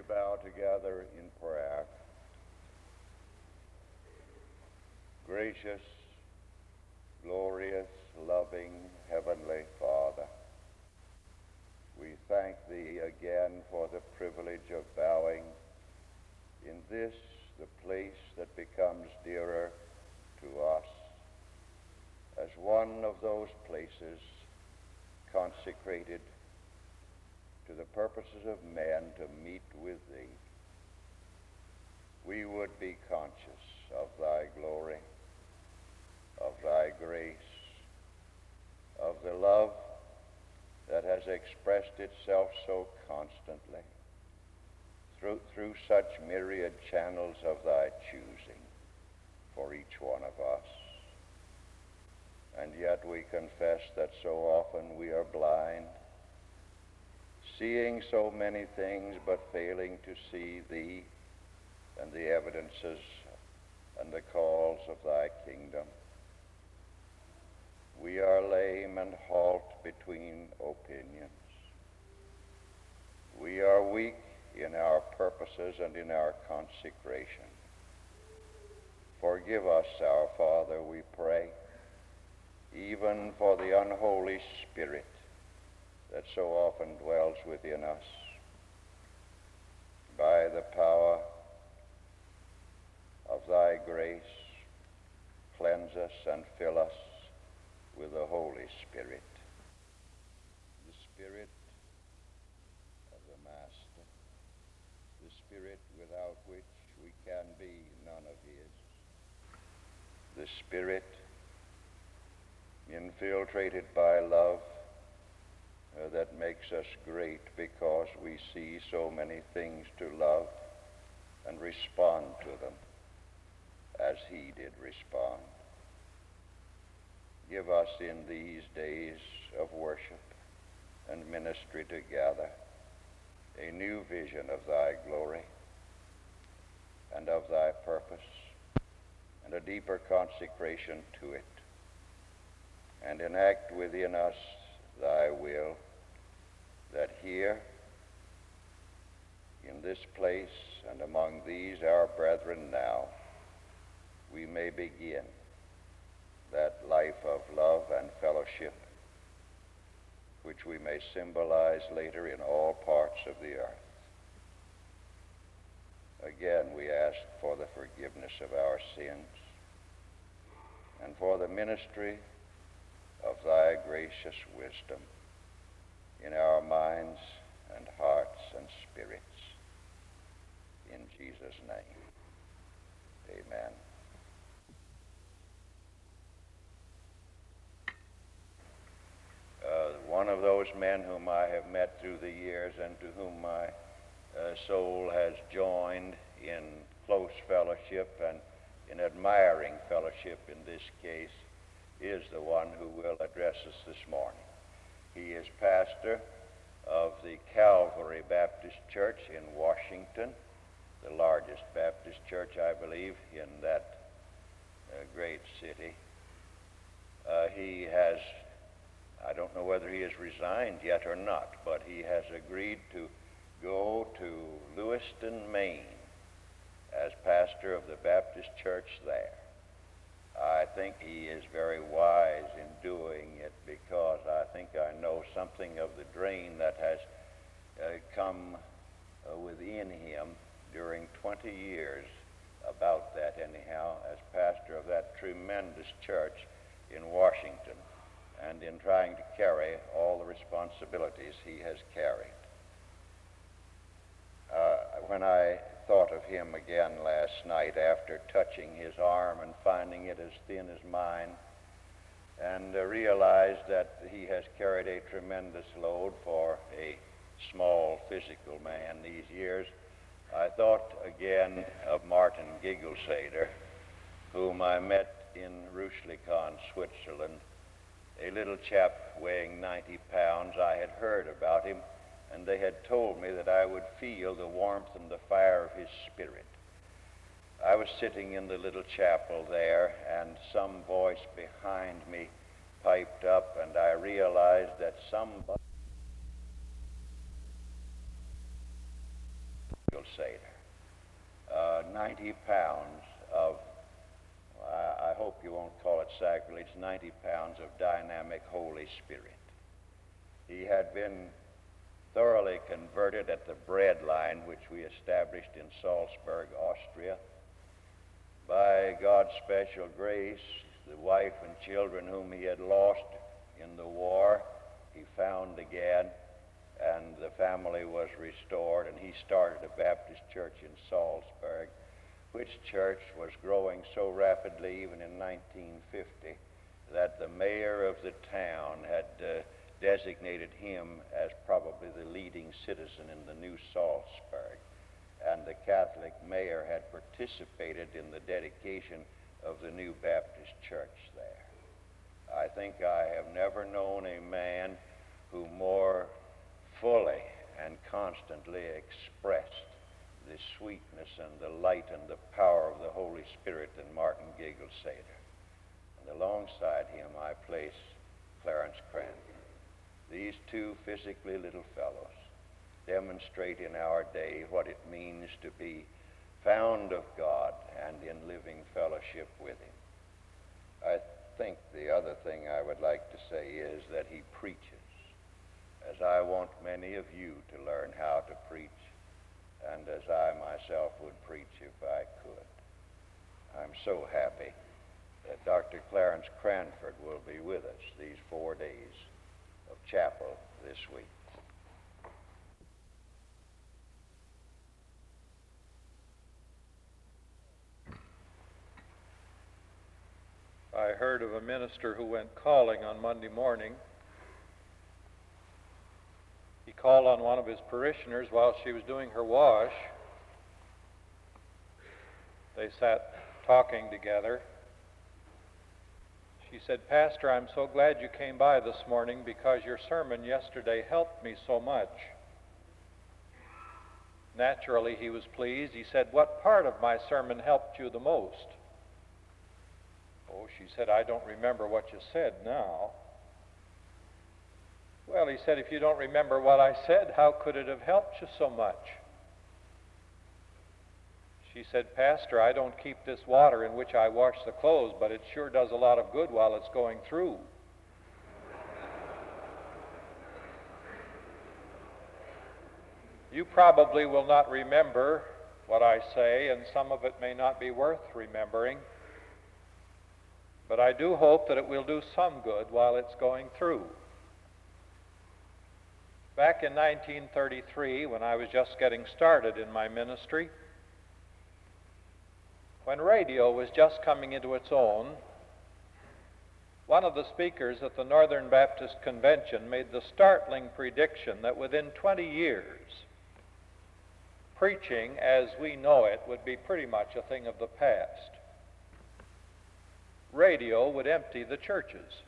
bow together in prayer. Gracious, glorious, loving, heavenly Father, we thank Thee again for the privilege of bowing in this, the place that becomes dearer to us, as one of those places consecrated to the purposes of men to meet with Thee. We would be conscious of Thy glory, of Thy grace, of the love that has expressed itself so constantly through such myriad channels of Thy choosing for each one of us. And yet we confess that so often we are blind, seeing so many things but failing to see Thee and the evidences and the calls of Thy kingdom. We are lame and halt between opinions. We are weak in our purposes and in our consecration. Forgive us, our Father, we pray, even for the unholy spirit that so often dwells within us. By the power of Thy grace, cleanse us and fill us with the Holy Spirit, the Spirit of the Master, the Spirit without which we can be none of His, the Spirit infiltrated by love that makes us great because we see so many things to love and respond to them as He did respond. Give us in these days of worship and ministry together a new vision of Thy glory and of Thy purpose and a deeper consecration to it, and enact within us Thy will, that here in this place and among these our brethren now we may begin that life of love and fellowship which we may symbolize later in all parts of the earth. Again, we ask for the forgiveness of our sins and for the ministry of Thy gracious wisdom in our minds and hearts and spirits. In Jesus' name, amen. One of those men whom I have met through the years and to whom my soul has joined in close fellowship and in admiring fellowship in this case is the one who will address us this morning. He is pastor of the Calvary Baptist Church in Washington, the largest Baptist church, I believe, in that great city. He has, I don't know whether he has resigned yet or not, but he has agreed to go to Lewiston, Maine, as pastor of the Baptist church there. I think he is very wise in doing it because I think I know something of the drain that has come within him during 20 years about that anyhow, as pastor of that tremendous church in Washington and in trying to carry all the responsibilities he has carried. When I thought of him again last night after touching his arm and finding it as thin as mine, and realized that he has carried a tremendous load for a small physical man these years, I thought again of Martin Giggleseder, whom I met in Rüschlikon, Switzerland, a little chap weighing 90 pounds. I had heard about him, and they had told me that I would feel the warmth and the fire of his spirit. I was sitting in the little chapel there, and some voice behind me piped up, and I realized that somebody 90 pounds of, I hope you won't call it sacrilege, 90 pounds of dynamic Holy Spirit. He had been thoroughly converted at the bread line, which we established in Salzburg, Austria. By God's special grace, the wife and children whom he had lost in the war, he found again, and the family was restored, and he started a Baptist church in Salzburg, which church was growing so rapidly even in 1950 that the mayor of the town had designated him as probably the leading citizen in the new Salzburg, and the Catholic mayor had participated in the dedication of the new Baptist church there. I think I have never known a man who more fully and constantly expressed the sweetness and the light and the power of the Holy Spirit than Martin Giggle Seder. And alongside him I place Clarence Cranford. These two physically little fellows demonstrate in our day what it means to be found of God and in living fellowship with him. I think the other thing I would like to say is that he preaches, as I want many of you to learn how to preach, and as I myself would preach if I could. I'm so happy that Dr. Clarence Cranford will be with us these 4 days of chapel this week. I heard of a minister who went calling on Monday morning. He called on one of his parishioners while she was doing her wash. They sat talking together. She said, "Pastor, I'm so glad you came by this morning because your sermon yesterday helped me so much." Naturally, he was pleased. He said, "What part of my sermon helped you the most?" "Oh," she said, "I don't remember what you said now." "Well," he said, "if you don't remember what I said, how could it have helped you so much?" She said, "Pastor, I don't keep this water in which I wash the clothes, but it sure does a lot of good while it's going through." You probably will not remember what I say, and some of it may not be worth remembering, but I do hope that it will do some good while it's going through. Back in 1933, when I was just getting started in my ministry, when radio was just coming into its own, one of the speakers at the Northern Baptist Convention made the startling prediction that within 20 years, preaching as we know it would be pretty much a thing of the past. Radio would empty the churches.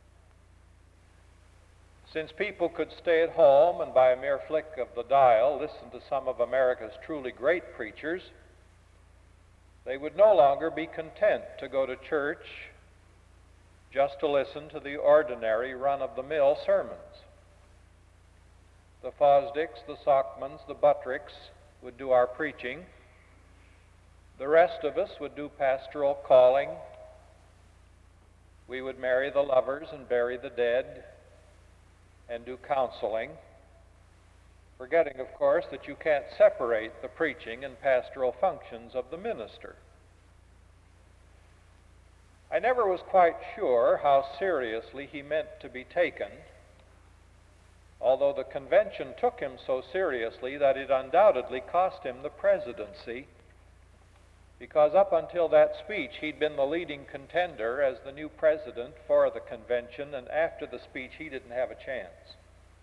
Since people could stay at home and by a mere flick of the dial listen to some of America's truly great preachers, they would no longer be content to go to church just to listen to the ordinary run-of-the-mill sermons. The Fosdicks, the Sockmans, the Buttricks would do our preaching. The rest of us would do pastoral calling. We would marry the lovers and bury the dead and do counseling, forgetting, of course, that you can't separate the preaching and pastoral functions of the minister. I never was quite sure how seriously he meant to be taken, although the convention took him so seriously that it undoubtedly cost him the presidency, because up until that speech he'd been the leading contender as the new president for the convention, and after the speech he didn't have a chance.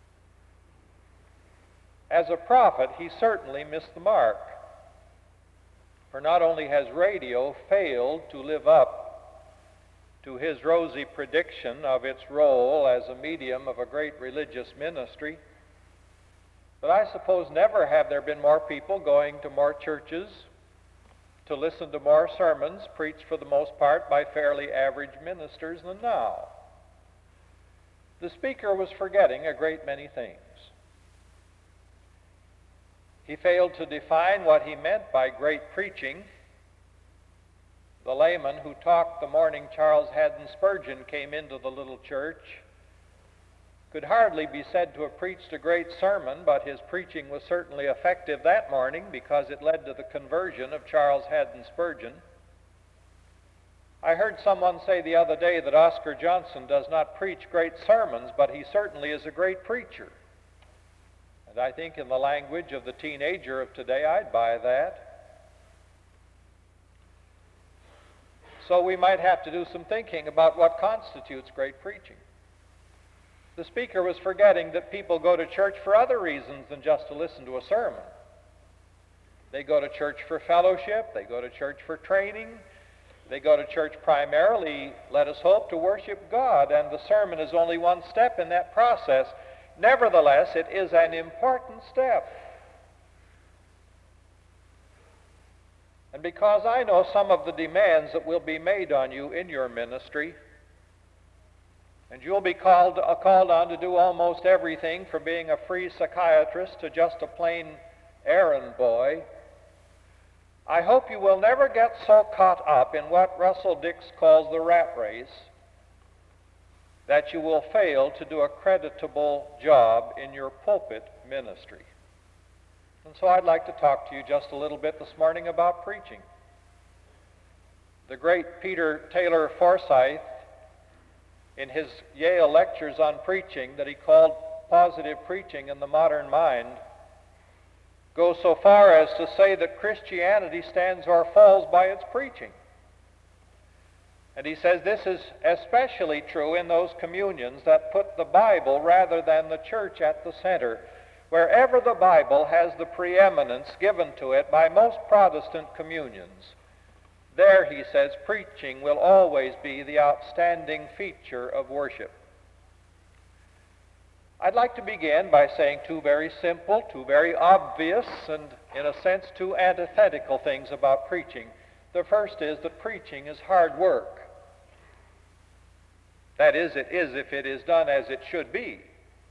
As a prophet, he certainly missed the mark, for not only has radio failed to live up to his rosy prediction of its role as a medium of a great religious ministry, but I suppose never have there been more people going to more churches to listen to more sermons preached for the most part by fairly average ministers than now. The speaker was forgetting a great many things. He failed to define what he meant by great preaching, the layman who talked the morning Charles Haddon Spurgeon came into the little church, could hardly be said to have preached a great sermon, but his preaching was certainly effective that morning because it led to the conversion of Charles Haddon Spurgeon. I heard someone say the other day that Oscar Johnson does not preach great sermons, but he certainly is a great preacher. And I think in the language of the teenager of today, I'd buy that. So we might have to do some thinking about what constitutes great preaching. The speaker was forgetting that people go to church for other reasons than just to listen to a sermon. They go to church for fellowship, they go to church for training, they go to church primarily, let us hope, to worship God, and the sermon is only one step in that process. Nevertheless, it is an important step. And because I know some of the demands that will be made on you in your ministry, and you'll be called on to do almost everything from being a free psychiatrist to just a plain errand boy, I hope you will never get so caught up in what Russell Dix calls the rat race that you will fail to do a creditable job in your pulpit ministry. And so I'd like to talk to you just a little bit this morning about preaching. The great Peter Taylor Forsyth, in his Yale lectures on preaching that he called Positive Preaching in the Modern Mind, goes so far as to say that Christianity stands or falls by its preaching. And he says this is especially true in those communions that put the Bible rather than the church at the center. Wherever the Bible has the preeminence given to it by most Protestant communions, there, he says, preaching will always be the outstanding feature of worship. I'd like to begin by saying two very simple, two very obvious, and in a sense, two antithetical things about preaching. The first is that preaching is hard work. That is, it is if it is done as it should be.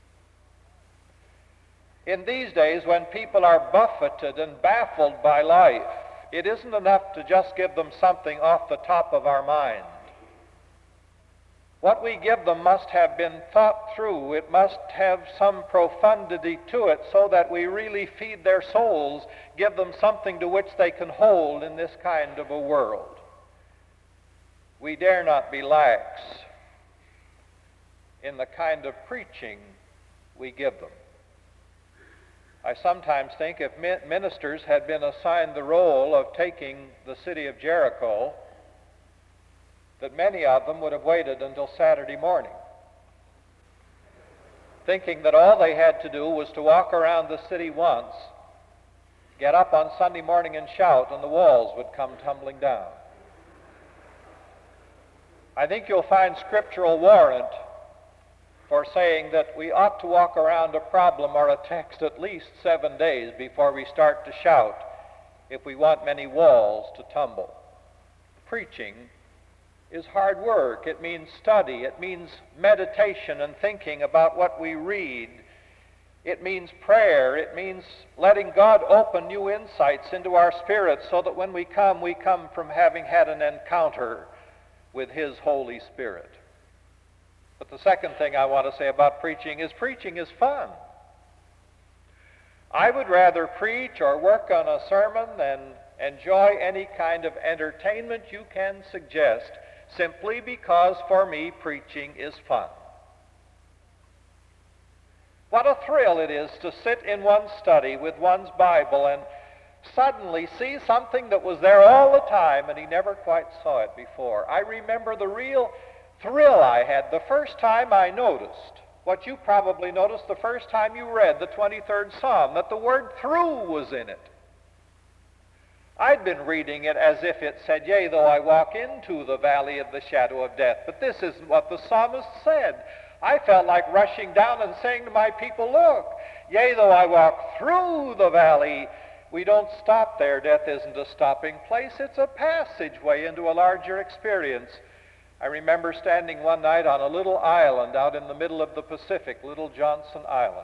In these days, when people are buffeted and baffled by life, it isn't enough to just give them something off the top of our mind. What we give them must have been thought through. It must have some profundity to it so that we really feed their souls, give them something to which they can hold in this kind of a world. We dare not be lax in the kind of preaching we give them. I sometimes think if ministers had been assigned the role of taking the city of Jericho, that many of them would have waited until Saturday morning, thinking that all they had to do was to walk around the city once, get up on Sunday morning and shout, and the walls would come tumbling down. I think you'll find scriptural warrant for saying that we ought to walk around a problem or a text at least 7 days before we start to shout if we want many walls to tumble. Preaching is hard work. It means study. It means meditation and thinking about what we read. It means prayer. It means letting God open new insights into our spirits so that when we come from having had an encounter with His Holy Spirit. But the second thing I want to say about preaching is fun. I would rather preach or work on a sermon than enjoy any kind of entertainment you can suggest, simply because for me preaching is fun. What a thrill it is to sit in one's study with one's Bible and suddenly see something that was there all the time and he never quite saw it before. I remember the real thrill I had the first time I noticed what you probably noticed the first time you read the 23rd Psalm, that the word through was in it. I'd been reading it as if it said, yea, though I walk into the valley of the shadow of death. But this isn't what the psalmist said. I felt like rushing down and saying to my people, look, yea, though I walk through the valley. We don't stop there. Death isn't a stopping place. It's a passageway into a larger experience. I remember standing one night on a little island out in the middle of the Pacific, Little Johnson Island.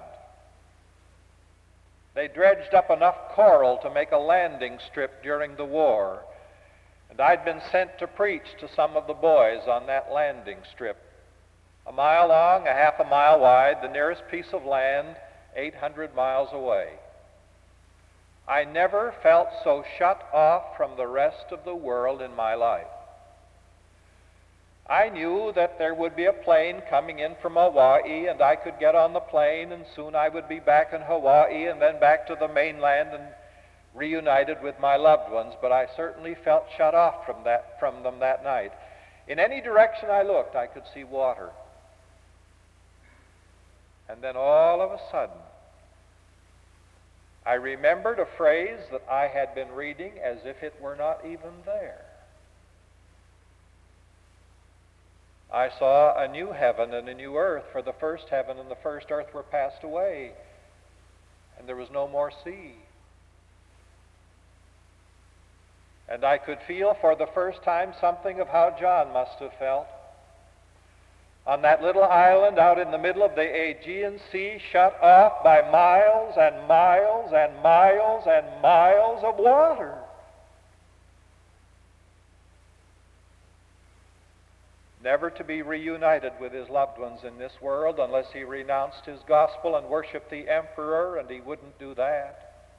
They dredged up enough coral to make a landing strip during the war. And I'd been sent to preach to some of the boys on that landing strip. A mile long, a half a mile wide, the nearest piece of land, 800 miles away. I never felt so shut off from the rest of the world in my life. I knew that there would be a plane coming in from Hawaii, and I could get on the plane, and soon I would be back in Hawaii and then back to the mainland and reunited with my loved ones, but I certainly felt shut off from them that night. In any direction I looked, I could see water. And then all of a sudden, I remembered a phrase that I had been reading as if it were not even there. I saw a new heaven and a new earth, for the first heaven and the first earth were passed away, and there was no more sea. And I could feel for the first time something of how John must have felt. On that little island out in the middle of the Aegean Sea, shut off by miles and miles and miles and miles of water. Never to be reunited with his loved ones in this world unless he renounced his gospel and worshiped the emperor, and he wouldn't do that.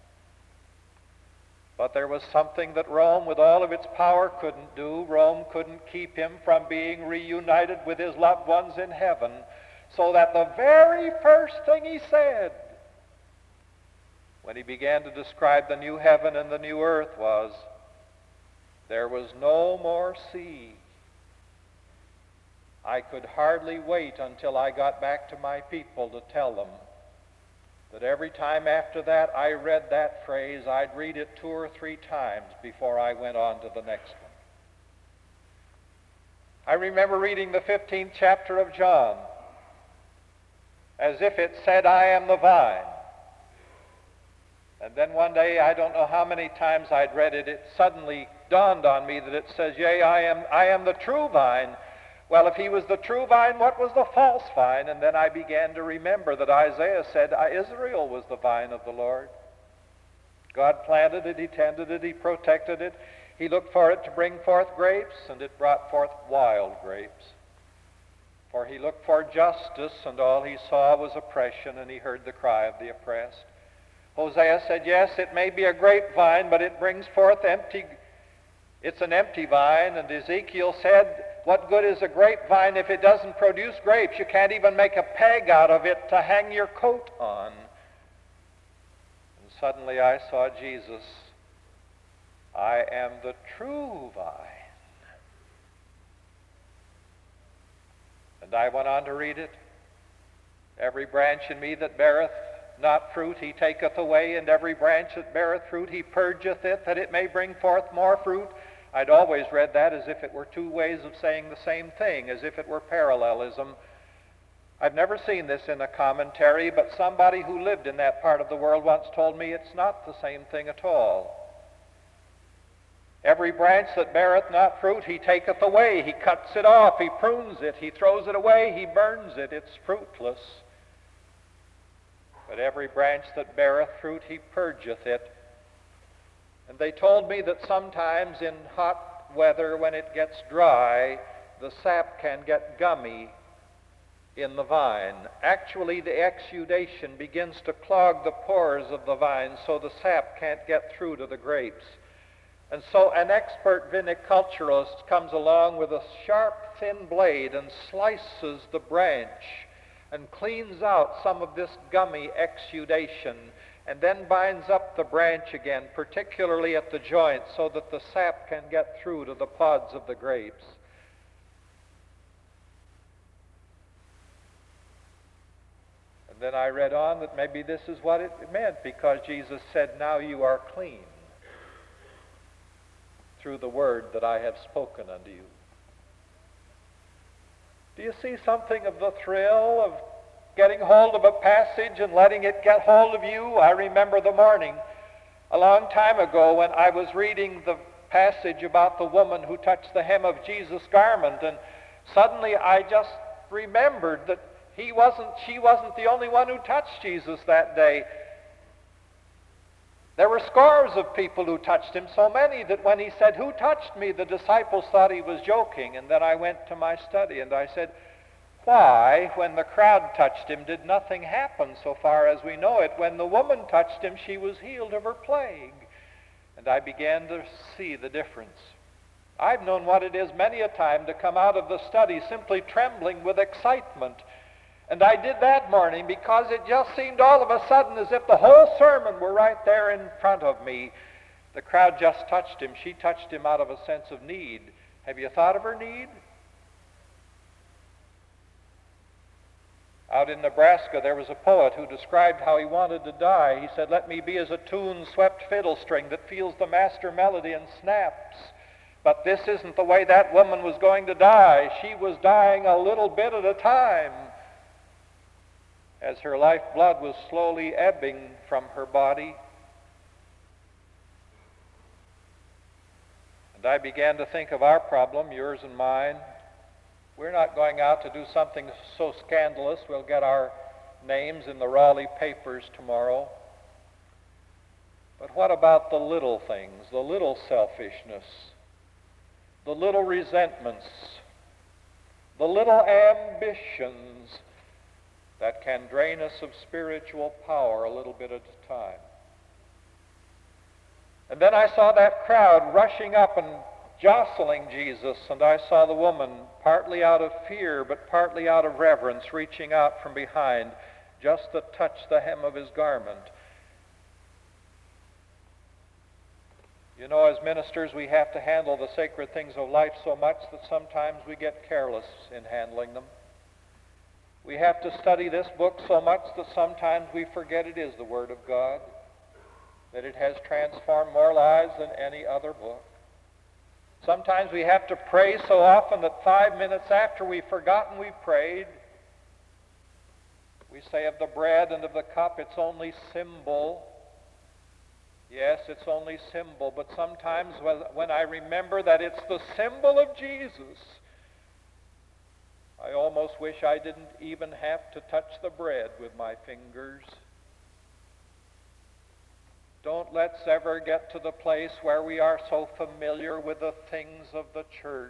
But there was something that Rome, with all of its power, couldn't do. Rome couldn't keep him from being reunited with his loved ones in heaven, so that the very first thing he said when he began to describe the new heaven and the new earth was, "There was no more sea." I could hardly wait until I got back to my people to tell them that every time after that I read that phrase, I'd read it 2 or 3 times before I went on to the next one. I remember reading the 15th chapter of John as if it said, "I am the vine." And then one day, I don't know how many times I'd read it, it suddenly dawned on me that it says, "Yea, I am the true vine." Well, if he was the true vine, what was the false vine? And then I began to remember that Isaiah said Israel was the vine of the Lord. God planted it, he tended it, he protected it. He looked for it to bring forth grapes, and it brought forth wild grapes. For he looked for justice, and all he saw was oppression, and he heard the cry of the oppressed. Hosea said, yes, it may be a grapevine, but it brings forth it's an empty vine. And Ezekiel said, what good is a grapevine if it doesn't produce grapes? You can't even make a peg out of it to hang your coat on. And suddenly I saw Jesus. I am the true vine. And I went on to read it. Every branch in me that beareth not fruit he taketh away, and every branch that beareth fruit he purgeth it, that it may bring forth more fruit. I'd always read that as if it were 2 ways of saying the same thing, as if it were parallelism. I've never seen this in a commentary, but somebody who lived in that part of the world once told me it's not the same thing at all. Every branch that beareth not fruit he taketh away. He cuts it off, he prunes it, he throws it away, he burns it. It's fruitless. But every branch that beareth fruit he purgeth it. And they told me that sometimes in hot weather, when it gets dry, the sap can get gummy in the vine. Actually, the exudation begins to clog the pores of the vine so the sap can't get through to the grapes. And so an expert viniculturist comes along with a sharp, thin blade and slices the branch and cleans out some of this gummy exudation, and then binds up the branch again, particularly at the joint, so that the sap can get through to the pods of the grapes. And then I read on that maybe this is what it meant, because Jesus said, now you are clean through the word that I have spoken unto you. Do you see something of the thrill of getting hold of a passage and letting it get hold of you? I remember the morning a long time ago when I was reading the passage about the woman who touched the hem of Jesus' garment, and suddenly I just remembered that she wasn't the only one who touched Jesus that day. There were scores of people who touched him, so many that when he said, "Who touched me?" the disciples thought he was joking. And then I went to my study and I said, why, when the crowd touched him, did nothing happen so far as we know it? When the woman touched him, she was healed of her plague. And I began to see the difference. I've known what it is many a time to come out of the study simply trembling with excitement. And I did that morning because it just seemed all of a sudden as if the whole sermon were right there in front of me. The crowd just touched him. She touched him out of a sense of need. Have you thought of her need? Out in Nebraska, there was a poet who described how he wanted to die. He said, "Let me be as a tune-swept fiddle string that feels the master melody and snaps." But this isn't the way that woman was going to die. She was dying a little bit at a time as her lifeblood was slowly ebbing from her body. And I began to think of our problem, yours and mine. We're not going out to do something so scandalous we'll get our names in the Raleigh papers tomorrow. But what about the little things, the little selfishness, the little resentments, the little ambitions that can drain us of spiritual power a little bit at a time? And then I saw that crowd rushing up and jostling Jesus, and I saw the woman, partly out of fear, but partly out of reverence, reaching out from behind just to touch the hem of his garment. You know, as ministers, we have to handle the sacred things of life so much that sometimes we get careless in handling them. We have to study this book so much that sometimes we forget it is the Word of God, that it has transformed more lives than any other book. Sometimes we have to pray so often that 5 minutes after we've forgotten we prayed, we say of the bread and of the cup, it's only symbol. Yes, it's only symbol, but sometimes when I remember that it's the symbol of Jesus, I almost wish I didn't even have to touch the bread with my fingers. Don't let's ever get to the place where we are so familiar with the things of the church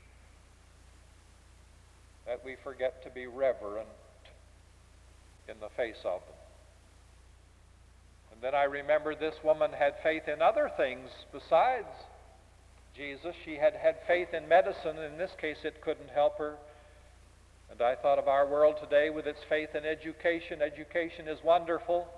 that we forget to be reverent in the face of them. And then I remember this woman had faith in other things besides Jesus. She had had faith in medicine. In this case, it couldn't help her. And I thought of our world today with its faith in education. Education is wonderful.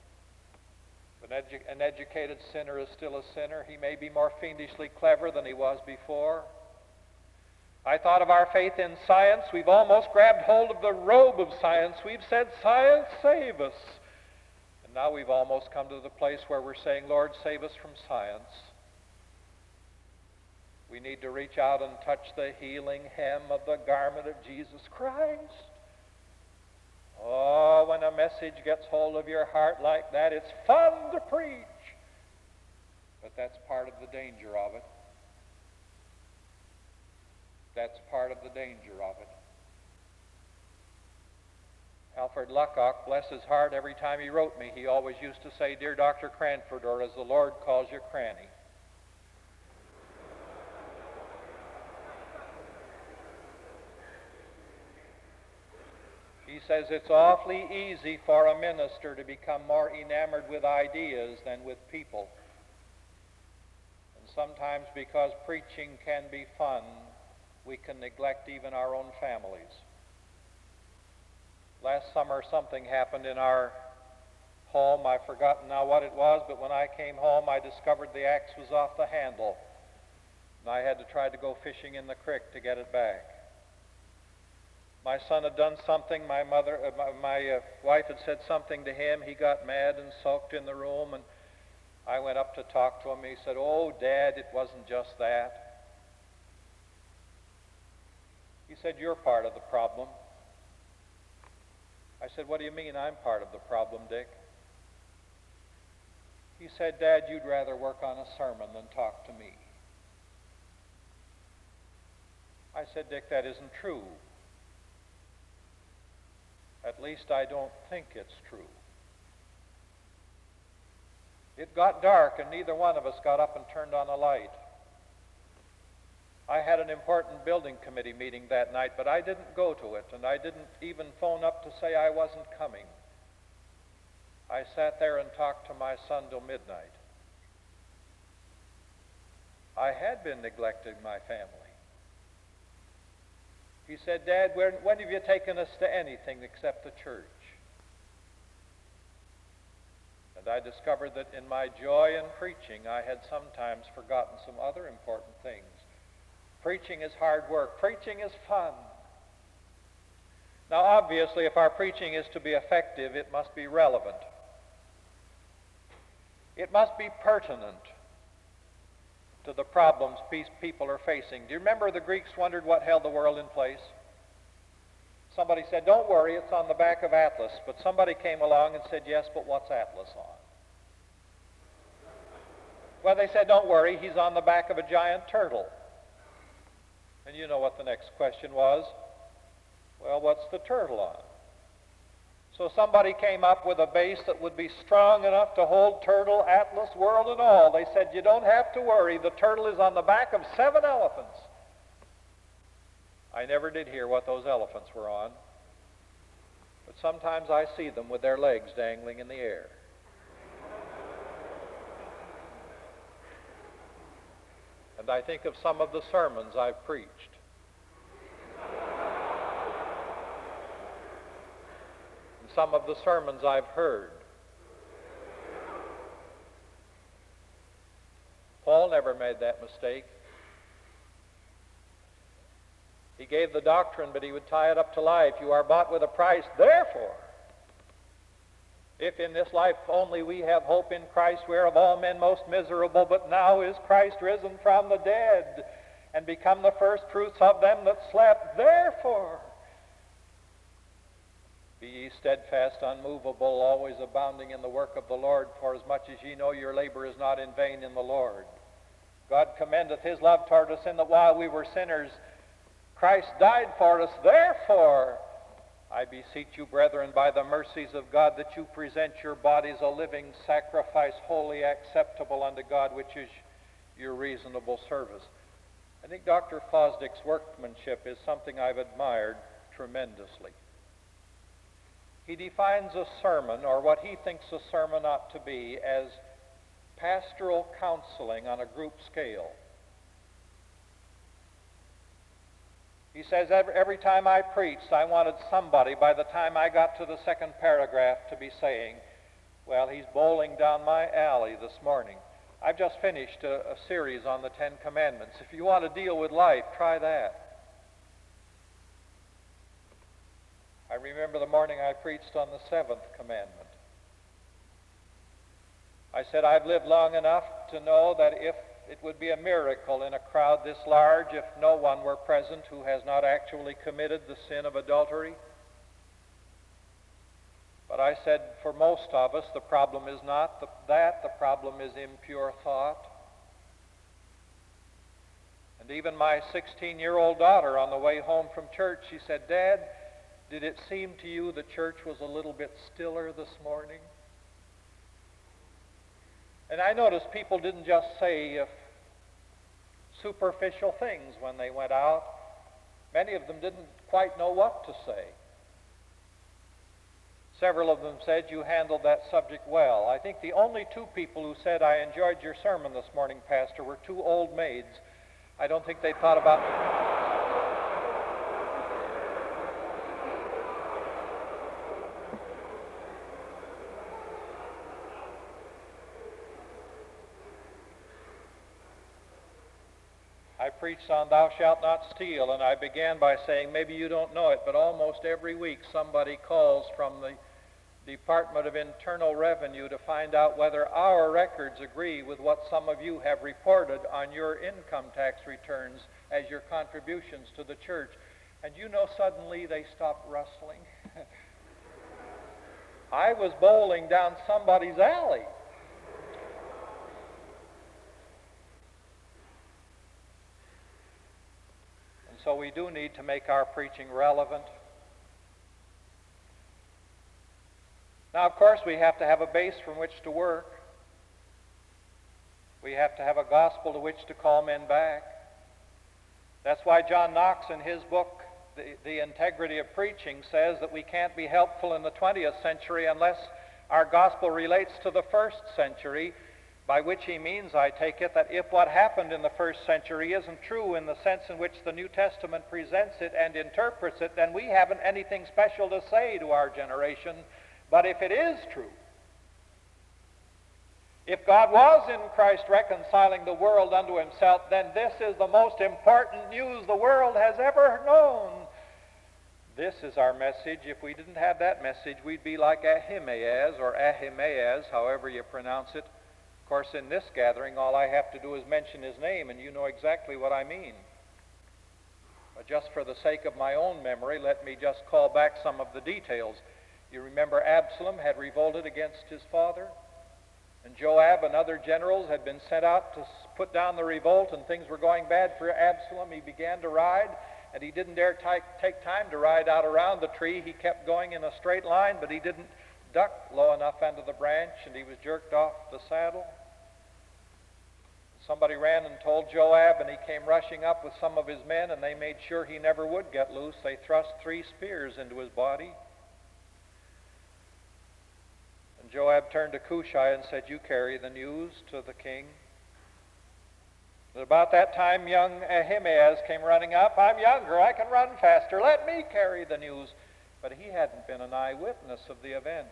An educated sinner is still a sinner. He may be more fiendishly clever than he was before. I thought of our faith in science. We've almost grabbed hold of the robe of science. We've said, "Science, save us." And now we've almost come to the place where we're saying, "Lord, save us from science." We need to reach out and touch the healing hem of the garment of Jesus Christ. Oh, when a message gets hold of your heart like that, it's fun to preach. But that's part of the danger of it. That's part of the danger of it. Alfred Luckock, bless his heart, every time he wrote me, he always used to say, "Dear Dr. Cranford," or "as the Lord calls your cranny." He says it's awfully easy for a minister to become more enamored with ideas than with people. And sometimes because preaching can be fun, we can neglect even our own families. Last summer something happened in our home. I've forgotten now what it was, but when I came home I discovered the axe was off the handle. And I had to try to go fishing in the creek to get it back. My son had done something. My wife had said something to him. He got mad and sulked in the room, and I went up to talk to him. He said, "Oh, Dad, it wasn't just that." He said, "You're part of the problem." I said, "What do you mean I'm part of the problem, Dick?" He said, "Dad, you'd rather work on a sermon than talk to me." I said, "Dick, that isn't true. At least I don't think it's true. It got dark, and neither one of us got up and turned on a light. I had an important building committee meeting that night, but I didn't go to it, and I didn't even phone up to say I wasn't coming. I sat there and talked to my son till midnight. I had been neglecting my family. He said, "Dad, when have you taken us to anything except the church?" And I discovered that in my joy in preaching, I had sometimes forgotten some other important things. Preaching is hard work. Preaching is fun. Now, obviously, if our preaching is to be effective, it must be relevant. It must be pertinent to the problems people are facing. Do you remember the Greeks wondered what held the world in place? Somebody said, "Don't worry, it's on the back of Atlas." But somebody came along and said, "Yes, but what's Atlas on?" Well, they said, "Don't worry, he's on the back of a giant turtle." And you know what the next question was? Well, what's the turtle on? So somebody came up with a base that would be strong enough to hold turtle, Atlas, world, and all. They said, "You don't have to worry. The turtle is on the back of 7 elephants." I never did hear what those elephants were on, but sometimes I see them with their legs dangling in the air. And I think of some of the sermons I've preached. And some of the sermons I've heard. Paul never made that mistake. He gave the doctrine, but he would tie it up to life. You are bought with a price. Therefore, if in this life only we have hope in Christ, we are of all men most miserable, but now is Christ risen from the dead and become the first fruits of them that slept. Therefore, be ye steadfast, unmovable, always abounding in the work of the Lord, for as much as ye know your labor is not in vain in the Lord. God commendeth his love toward us in that while we were sinners, Christ died for us. Therefore, I beseech you, brethren, by the mercies of God, that you present your bodies a living sacrifice, wholly acceptable unto God, which is your reasonable service. I think Dr. Fosdick's workmanship is something I've admired tremendously. He defines a sermon, or what he thinks a sermon ought to be, as pastoral counseling on a group scale. He says, every time I preached, I wanted somebody, by the time I got to the second paragraph, to be saying, "Well, he's bowling down my alley this morning. I've just finished a series on the 10 Commandments. If you want to deal with life, try that." I remember the morning I preached on the 7th commandment. I said, I've lived long enough to know that if it would be a miracle in a crowd this large if no one were present who has not actually committed the sin of adultery. But I said, for most of us, the problem is not that. The problem is impure thought. And even my 16-year-old daughter, on the way home from church, she said, "Dad, did it seem to you the church was a little bit stiller this morning?" And I noticed people didn't just say superficial things when they went out. Many of them didn't quite know what to say. Several of them said, "You handled that subject well." I think the only 2 people who said, "I enjoyed your sermon this morning, Pastor," were 2 old maids. I don't think they thought about I preached on "Thou shalt not steal," and I began by saying, maybe you don't know it, but almost every week somebody calls from the Department of Internal Revenue to find out whether our records agree with what some of you have reported on your income tax returns as your contributions to the church. And you know, suddenly they stopped rustling. I was bowling down somebody's alley. So we do need to make our preaching relevant. Now, of course, we have to have a base from which to work. We have to have a gospel to which to call men back. That's why John Knox in his book, The Integrity of Preaching, says that we can't be helpful in the 20th century unless our gospel relates to the first century, by which he means, I take it, that if what happened in the first century isn't true in the sense in which the New Testament presents it and interprets it, then we haven't anything special to say to our generation. But if it is true, if God was in Christ reconciling the world unto himself, then this is the most important news the world has ever known. This is our message. If we didn't have that message, we'd be like Ahimaaz, or Ahimaaz, however you pronounce it. Of course, in this gathering, all I have to do is mention his name, and you know exactly what I mean. But just for the sake of my own memory, let me just call back some of the details. You remember Absalom had revolted against his father? And Joab and other generals had been sent out to put down the revolt, and things were going bad for Absalom. He began to ride, and he didn't dare take time to ride out around the tree. He kept going in a straight line, but he didn't duck low enough under the branch, and he was jerked off the saddle. Somebody ran and told Joab, and he came rushing up with some of his men, and they made sure he never would get loose. They thrust 3 spears into his body. Joab turned to Cushai and said, "You carry the news to the king." At about that time, young Ahimaaz came running up. "I'm younger, I can run faster, let me carry the news." But he hadn't been an eyewitness of the event.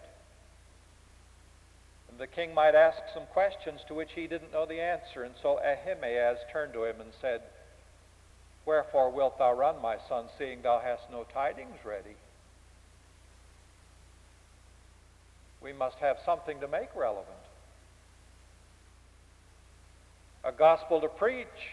And the king might ask some questions to which he didn't know the answer. And so Ahimaaz turned to him and said, "Wherefore wilt thou run, my son, seeing thou hast no tidings ready?" We must have something to make relevant. A gospel to preach.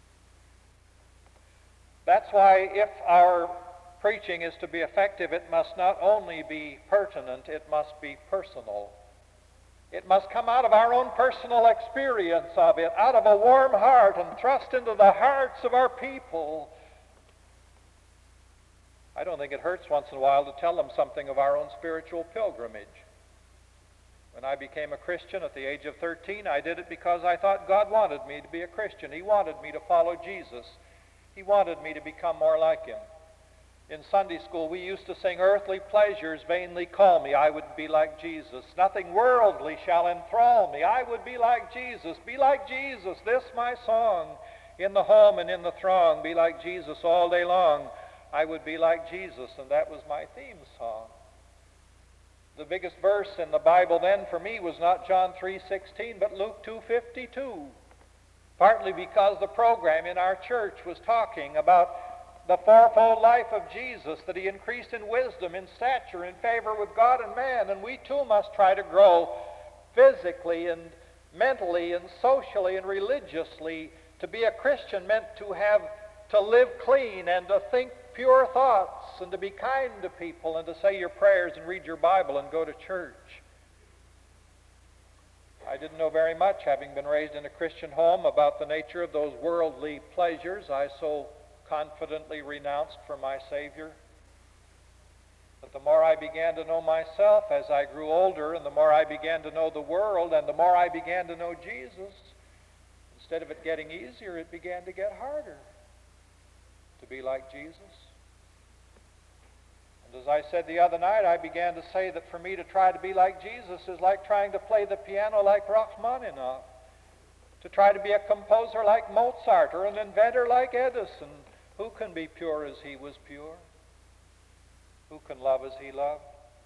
That's why if our preaching is to be effective, it must not only be pertinent, it must be personal. It must come out of our own personal experience of it, out of a warm heart, and thrust into the hearts of our people. I don't think it hurts once in a while to tell them something of our own spiritual pilgrimage. When I became a Christian at the age of 13, I did it because I thought God wanted me to be a Christian. He wanted me to follow Jesus. He wanted me to become more like him. In Sunday school, we used to sing, "Earthly pleasures vainly call me. I would be like Jesus. Nothing worldly shall enthrall me. I would be like Jesus. Be like Jesus." This my song. In the home and in the throng, be like Jesus all day long. I would be like Jesus, and that was my theme song. The biggest verse in the Bible then for me was not John 3:16, but Luke 2:52. Partly because the program in our church was talking about the fourfold life of Jesus, that he increased in wisdom, in stature, in favor with God and man. And we too must try to grow physically and mentally and socially and religiously. To be a Christian meant to live clean and to think pure thoughts and to be kind to people and to say your prayers and read your Bible and go to church. I didn't know very much, having been raised in a Christian home, about the nature of those worldly pleasures I so confidently renounced for my Savior. But the more I began to know myself as I grew older, and the more I began to know the world, and the more I began to know Jesus, instead of it getting easier, it began to get harder to be like Jesus. And as I said the other night, I began to say that for me to try to be like Jesus is like trying to play the piano like Rachmaninoff, to try to be a composer like Mozart or an inventor like Edison. Who can be pure as he was pure? Who can love as he loved?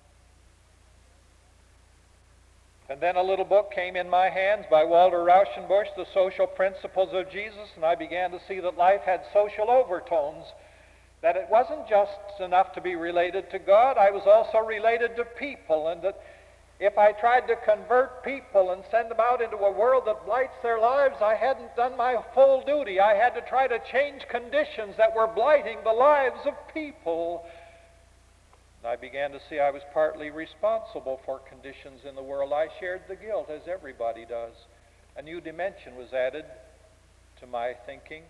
And then a little book came in my hands by Walter Rauschenbusch, The Social Principles of Jesus, and I began to see that life had social overtones, that it wasn't just enough to be related to God, I was also related to people, and that if I tried to convert people and send them out into a world that blights their lives, I hadn't done my full duty. I had to try to change conditions that were blighting the lives of people. And I began to see I was partly responsible for conditions in the world. I shared the guilt, as everybody does. A new dimension was added to my thinking.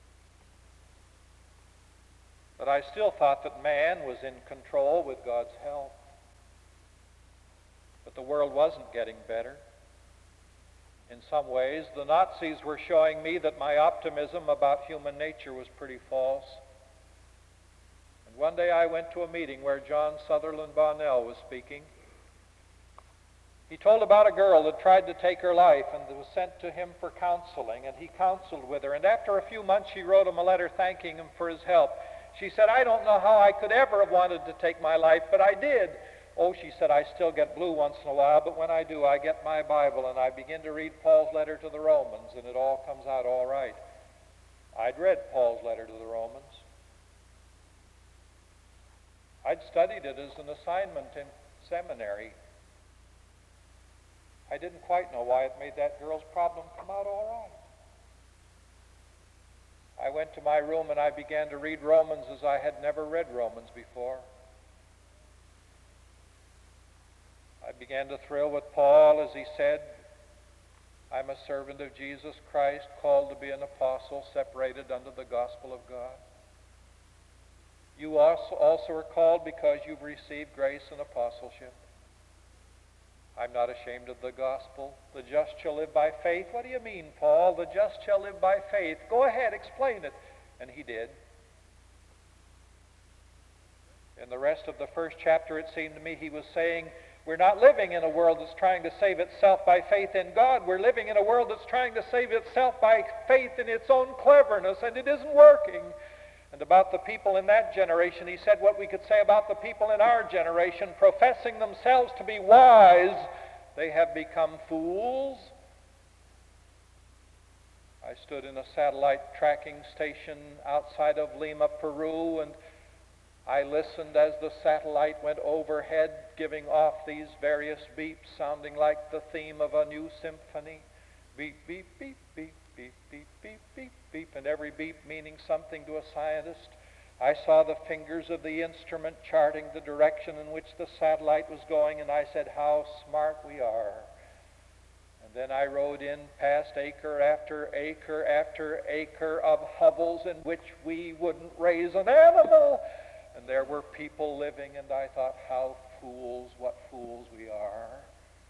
But I still thought that man was in control with God's help. But the world wasn't getting better. In some ways, the Nazis were showing me that my optimism about human nature was pretty false. And one day I went to a meeting where John Sutherland Bonnell was speaking. He told about a girl that tried to take her life and was sent to him for counseling, and he counseled with her. And after a few months, she wrote him a letter thanking him for his help. She said, "I don't know how I could ever have wanted to take my life, but I did." "Oh," she said, "I still get blue once in a while, but when I do, I get my Bible and I begin to read Paul's letter to the Romans, and it all comes out all right." I'd read Paul's letter to the Romans. I'd studied it as an assignment in seminary. I didn't quite know why it made that girl's problem come out all right. I went to my room and I began to read Romans as I had never read Romans before. I began to thrill with Paul as he said, "I'm a servant of Jesus Christ, called to be an apostle, separated unto the gospel of God. You also are called because you've received grace and apostleship. I'm not ashamed of the gospel. The just shall live by faith." "What do you mean, Paul? The just shall live by faith? Go ahead, explain it." And he did. In the rest of the first chapter, it seemed to me he was saying, we're not living in a world that's trying to save itself by faith in God. We're living in a world that's trying to save itself by faith in its own cleverness, and it isn't working. And about the people in that generation, he said what we could say about the people in our generation, professing themselves to be wise, they have become fools. I stood in a satellite tracking station outside of Lima, Peru, and I listened as the satellite went overhead, giving off these various beeps, sounding like the theme of a new symphony. Beep, beep, beep, beep, beep, beep, beep, beep, beep, and every beep meaning something to a scientist. I saw the fingers of the instrument charting the direction in which the satellite was going, and I said, "How smart we are." And then I rode in past acre after acre after acre of hovels in which we wouldn't raise an animal. And there were people living, and I thought, what fools we are.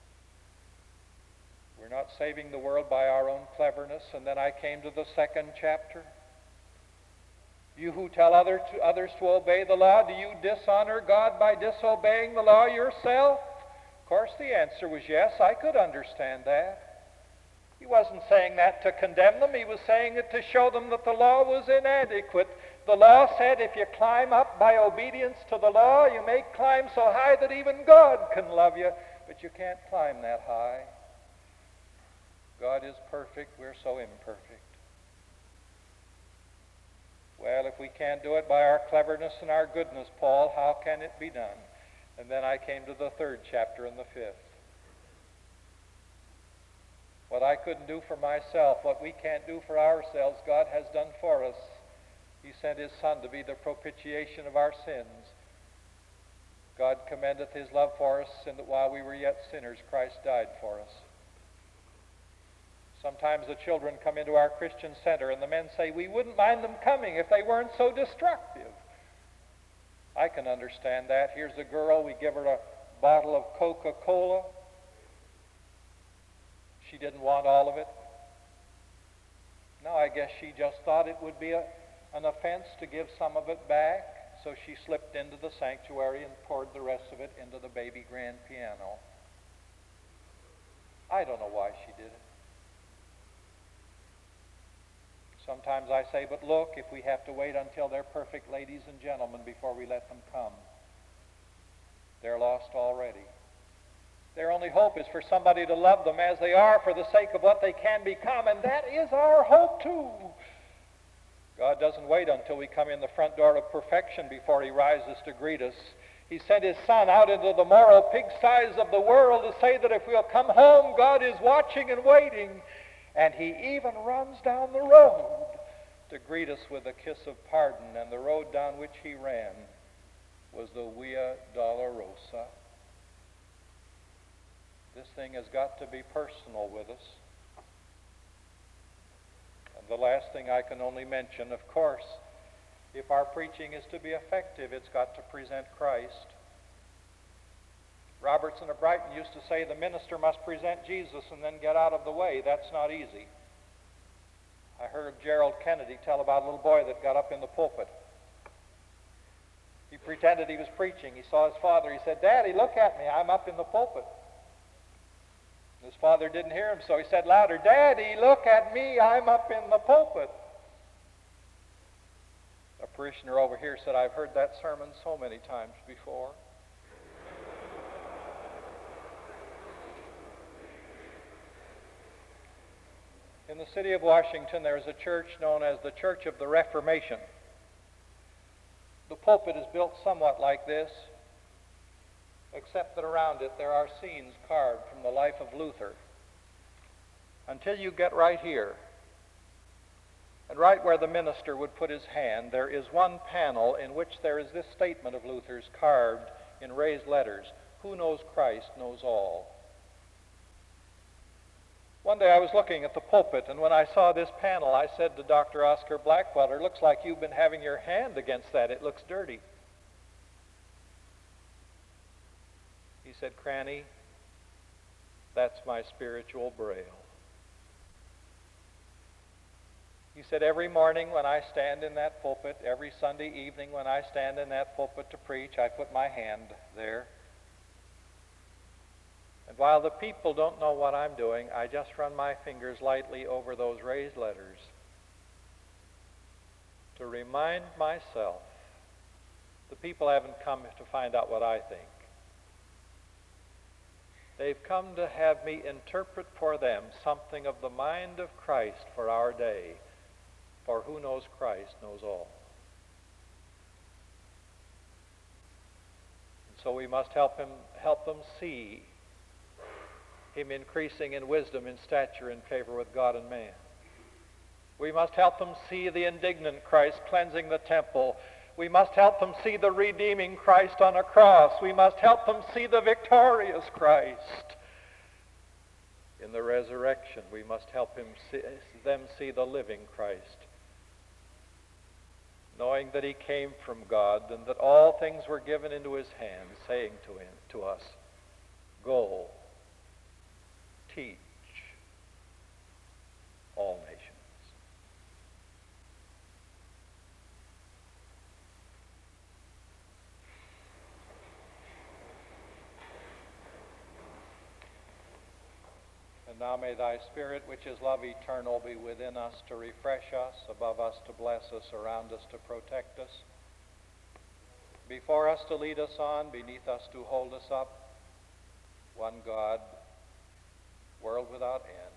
We're not saving the world by our own cleverness. And then I came to the second chapter. You who tell others to obey the law, do you dishonor God by disobeying the law yourself? Of course, the answer was yes. I could understand that. He wasn't saying that to condemn them. He was saying it to show them that the law was inadequate. The law said if you climb up by obedience to the law, you may climb so high that even God can love you, but you can't climb that high. God is perfect. We're so imperfect. Well, if we can't do it by our cleverness and our goodness, Paul, how can it be done? And then I came to the third chapter and the fifth. What I couldn't do for myself, what we can't do for ourselves, God has done for us. He sent his Son to be the propitiation of our sins. God commendeth his love for us, in that while we were yet sinners, Christ died for us. Sometimes the children come into our Christian center, and the men say, we wouldn't mind them coming if they weren't so destructive. I can understand that. Here's a girl, we give her a bottle of Coca-Cola. She didn't want all of it. No, I guess she just thought it would be an offense to give some of it back, so she slipped into the sanctuary and poured the rest of it into the baby grand piano. I don't know why she did it. Sometimes I say, but look, if we have to wait until they're perfect ladies and gentlemen before we let them come, they're lost already. Their only hope is for somebody to love them as they are for the sake of what they can become, and that is our hope too. God doesn't wait until we come in the front door of perfection before he rises to greet us. He sent his Son out into the moral pigsties of the world to say that if we'll come home, God is watching and waiting. And he even runs down the road to greet us with a kiss of pardon. And the road down which he ran was the Via Dolorosa. This thing has got to be personal with us. And the last thing I can only mention, of course, if our preaching is to be effective, it's got to present Christ. Robertson of Brighton used to say the minister must present Jesus and then get out of the way. That's not easy. I heard Gerald Kennedy tell about a little boy that got up in the pulpit. He pretended he was preaching. He saw his father. He said, "Daddy, look at me. I'm up in the pulpit." His father didn't hear him, so he said louder, "Daddy, look at me. I'm up in the pulpit." A parishioner over here said, "I've heard that sermon so many times before." In the city of Washington, there is a church known as the Church of the Reformation. The pulpit is built somewhat like this, except that around it there are scenes carved from the life of Luther. Until you get right here, and right where the minister would put his hand, there is one panel in which there is this statement of Luther's carved in raised letters: "Who knows Christ knows all." One day I was looking at the pulpit, and when I saw this panel, I said to Dr. Oscar Blackwelder, "It looks like you've been having your hand against that. It looks dirty." He said, "Cranny, that's my spiritual braille." He said, "Every morning when I stand in that pulpit, every Sunday evening when I stand in that pulpit to preach, I put my hand there. And while the people don't know what I'm doing, I just run my fingers lightly over those raised letters to remind myself the people haven't come to find out what I think. They've come to have me interpret for them something of the mind of Christ for our day. For who knows Christ knows all." And so we must help them see him increasing in wisdom, in stature, in favor with God and man. We must help them see the indignant Christ cleansing the temple. We must help them see the redeeming Christ on a cross. We must help them see the victorious Christ in the resurrection. We must help them see the living Christ, knowing that he came from God and that all things were given into his hands, saying to us, "Go, teach all nations." And now may thy Spirit, which is love eternal, be within us to refresh us, above us to bless us, around us to protect us, before us to lead us on, beneath us to hold us up. One God, world without end.